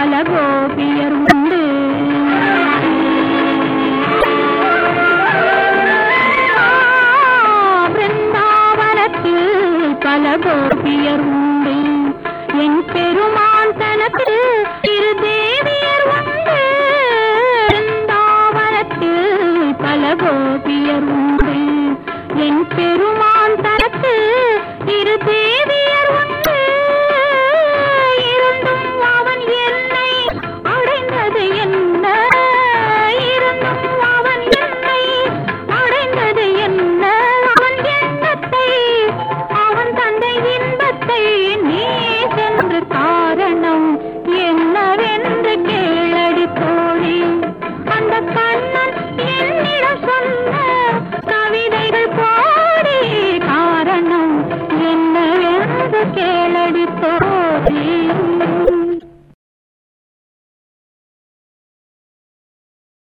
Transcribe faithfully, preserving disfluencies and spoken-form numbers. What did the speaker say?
பல கோபியர் உண்டு. பிருந்தாவனத்தில் பல கோபியர் உண்டு. என் பெருமான் தனத்தில் இரு தேவியர் உண்டு. பிருந்தாவனத்தில் பல கோபியர் உண்டு. என் பெருமான் தனத்தில் இரு தேவியர் உண்டு. இருந்தும் அவன் என்னை அடைந்தது என்ன? இருந்தும் அவன் என்னை அடைந்தது என்ன? அவன் எண்ணத்தை அவன் தந்தை இன்பத்தை நீ சென்று காரணம் என்னவென்று கேளடி தோழி. அந்த கண்ணன் என்னிடம் சொன்ன கவிதைகள் போடி காரணம் என்னவென்று கேளடி தோழி.